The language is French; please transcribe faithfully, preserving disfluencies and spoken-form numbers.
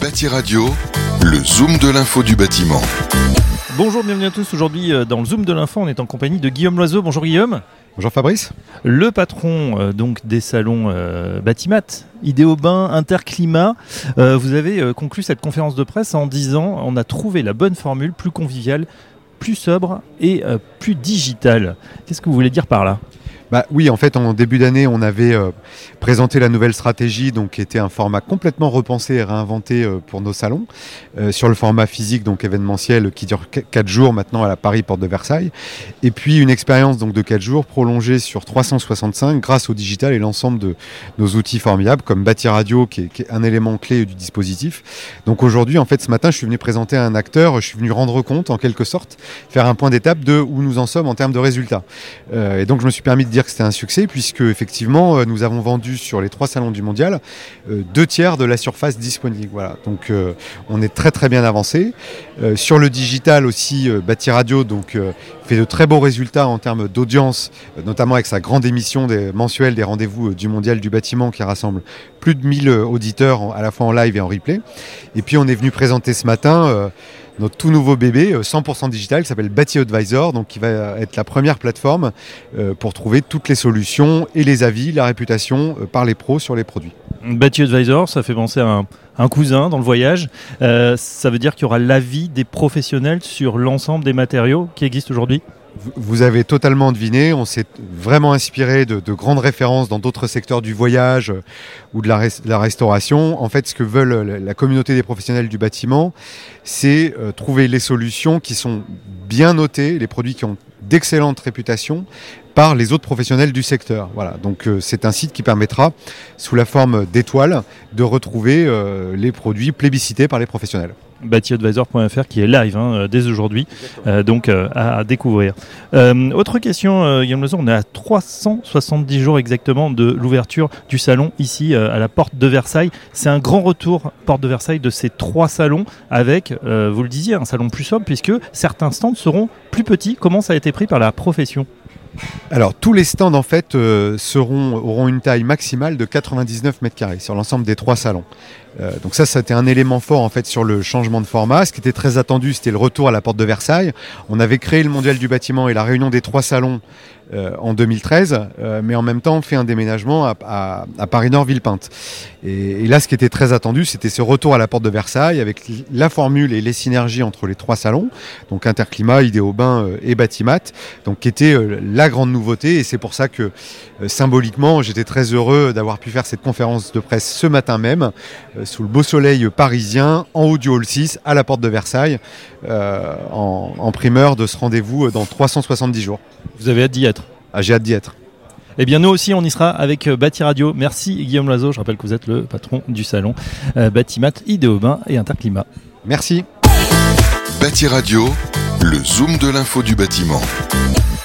Bâti Radio, le zoom de l'info du bâtiment. Bonjour, bienvenue à tous. Aujourd'hui, dans le Zoom de l'info, on est en compagnie de Guillaume Loiseau. Bonjour Guillaume. Bonjour Fabrice. Le patron euh, donc des salons euh, Batimat, Idéobain, Interclimat. Euh, vous avez euh, conclu cette conférence de presse en disant on a trouvé la bonne formule, plus conviviale, plus sobre et euh, plus digitale. Qu'est-ce que vous voulez dire par là ? Bah oui, en fait, en début d'année, on avait euh, présenté la nouvelle stratégie, donc qui était un format complètement repensé et réinventé euh, pour nos salons, euh, sur le format physique, donc événementiel, qui dure quatre jours maintenant à la Paris Porte de Versailles, et puis une expérience donc de quatre jours prolongée sur trois cent soixante-cinq grâce au digital et l'ensemble de nos outils formidables, comme Bâti Radio, qui est, qui est un élément clé du dispositif. Donc aujourd'hui, en fait, ce matin, je suis venu présenter un acteur, je suis venu rendre compte, en quelque sorte, faire un point d'étape de où nous en sommes en termes de résultats. Euh, et donc, je me suis permis de dire que c'était un succès puisque effectivement nous avons vendu sur les trois salons du mondial euh, deux tiers de la surface disponible. Voilà, donc euh, on est très très bien avancé. Euh, sur le digital aussi, euh, Bâti Radio donc euh, fait de très beaux résultats en termes d'audience, euh, notamment avec sa grande émission des, mensuelle des rendez-vous euh, du mondial du bâtiment qui rassemble plus de mille auditeurs en, à la fois en live et en replay. Et puis on est venu présenter ce matin euh, notre tout nouveau bébé cent pour cent digital qui s'appelle Bâti Advisor, donc qui va être la première plateforme euh, pour trouver toutes les solutions et les avis, la réputation euh, par les pros sur les produits. Bâti Advisor, ça fait penser à un, un cousin dans le voyage. Euh, ça veut dire qu'il y aura l'avis des professionnels sur l'ensemble des matériaux qui existent aujourd'hui ? Vous avez totalement deviné, on s'est vraiment inspiré de, de grandes références dans d'autres secteurs du voyage euh, ou de la, res, de la restauration. En fait, ce que veulent la, la communauté des professionnels du bâtiment, c'est euh, trouver les solutions qui sont bien notées, les produits qui ont d'excellentes réputations par les autres professionnels du secteur. Voilà. Donc euh, c'est un site qui permettra, sous la forme d'étoiles, de retrouver euh, les produits plébiscités par les professionnels. Bâti Advisor point F R qui est live hein, dès aujourd'hui, euh, donc euh, à, à découvrir. Euh, autre question, euh, Guillaume Loiseau, on est à trois cent soixante-dix jours exactement de l'ouverture du salon ici euh, à la Porte de Versailles. C'est un grand retour, Porte de Versailles, de ces trois salons avec, euh, vous le disiez, un salon plus sobre puisque certains stands seront plus petits. Comment ça a été pris par la profession ? Alors tous les stands en fait euh, seront, auront une taille maximale de quatre-vingt-dix-neuf mètres carrés sur l'ensemble des trois salons. Euh, donc ça, c'était un élément fort en fait sur le changement de format. Ce qui était très attendu, c'était le retour à la Porte de Versailles. On avait créé le Mondial du bâtiment et la réunion des trois salons euh, en deux mille treize, euh, mais en même temps fait un déménagement à, à, à Paris-Nord Villepinte. Et, et là, ce qui était très attendu, c'était ce retour à la Porte de Versailles avec la formule et les synergies entre les trois salons, donc Interclimat, Idéobain euh, et Batimat, donc qui était euh, la grande nouveauté. Et c'est pour ça que euh, symboliquement, j'étais très heureux d'avoir pu faire cette conférence de presse ce matin même, euh, sous le beau soleil parisien, en haut du hall six, à la Porte de Versailles, euh, en, en primeur de ce rendez-vous dans trois cent soixante-dix jours. Vous avez hâte d'y être ? Ah, j'ai hâte d'y être. Eh bien, nous aussi, on y sera avec Bâti Radio. Merci Guillaume Loiseau. Je rappelle que vous êtes le patron du salon euh, Batimat, Idéobain et Interclimat. Merci. Bâti Radio, le zoom de l'info du bâtiment.